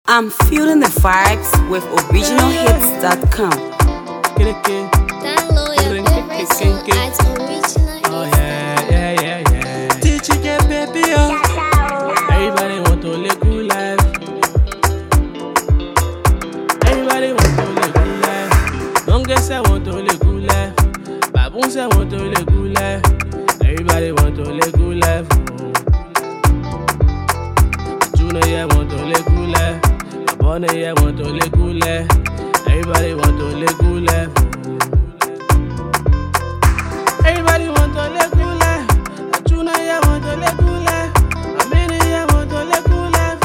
I'm feeling the vibes with originalhits.com. Download your favorite song at originalhits.com. Oh yeah. Teach it, yeah, baby, oh. Everybody want to live good life. Everybody want to live good life. Don't say want to live good life. Baboon say want to live good life. Everybody want to live good life. Junior, yeah, want to live good life. Bonnie, yeah, want to live good life. Everybody want to live good life. Everybody want to live good life. Junior, yeah, want to live good life. Amini, yeah, want to live good life.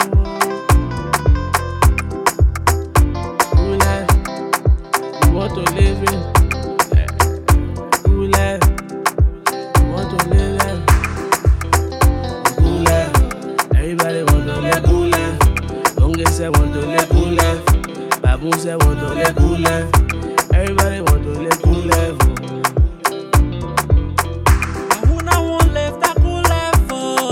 Good life. You want to live in. Good life. You want to live in. Good life. Everybody want to live good life. Don't say want to live good life. Baboon say want to live good life. Everybody want to live good life. I won't live that good life.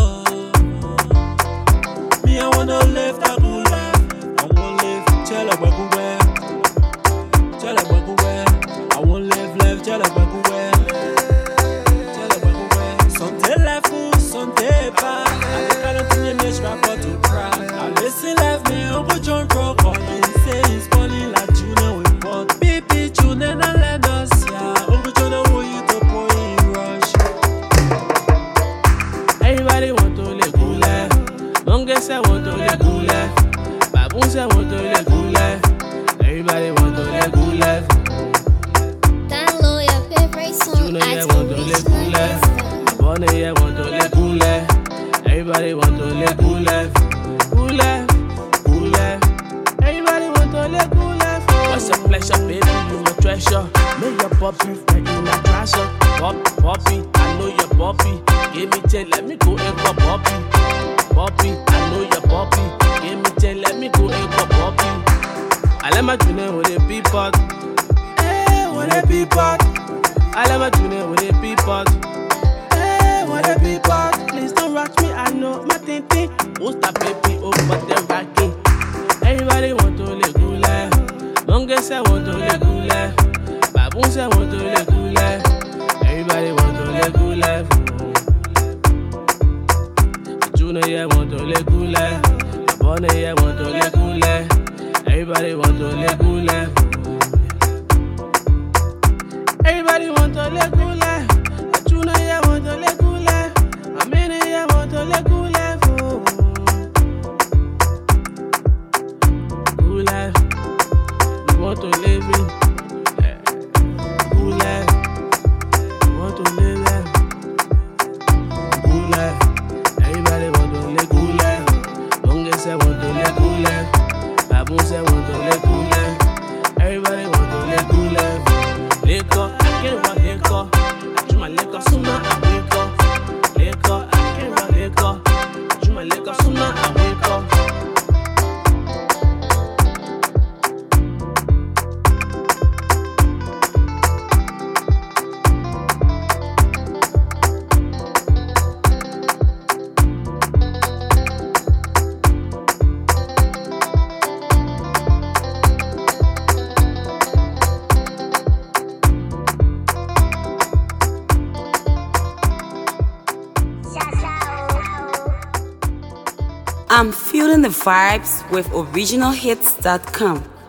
Me, I wanna live that good life. I won't live tell a everywhere. Tell a everywhere. I won't live tell a everywhere. Tell a everywhere. Sunday life, Sunday back. I think I don't think you rapper to crack. I listen life, me Uncle John Crow calling. Say he's calling like Junior with pot. Baby Junior and let us, yeah. Uncle John want you to pour in rush. Everybody want to live good life. Don't say want to live good life. Baboon say want to live good life. Everybody want to live good life. Download your favorite song Junior, at yeah, want to live good life. originalhits.com. Bonnie, yeah, want to live good life. Everybody want to live good life. Good life, good life. Everybody want to live good life. What's a pleasure, baby? You my treasure. Make your puppy right in a treasure. Poppy, I know your puppy. Give me 10, let me go and go puppy. Poppy, I know your puppy. Give me 10, let me go and go puppy. I let my junior with a pea pot. Hey, with a pea pot. I let my junior with a pea pot. Hey, with a pea pot. Please don't rush me, I know my thing. Who's that baby over the rocking? Everybody want to live good life. Don't say want to live good life. Baboon say want to live good life. Everybody want to live good life. Junior, yeah, want to live good life. Bonnie, yeah, want to live good life. Everybody want to live good life. Everybody want to live good life. Junior, yeah, want to live good life. Amini, yeah, want to live good life. Good life. You want to live in. Good life. You want to live life. Good life. Everybody want to live good life. Don't say want to live good life. Baboon say want to live good life. Everybody want to live good life. Liquor, I can't run liquor. I do my liquor sooner I wake up. Liquor, I can't run liquor. I do my liquor sooner I wake up. I'm feeling the vibes with originalhits.com.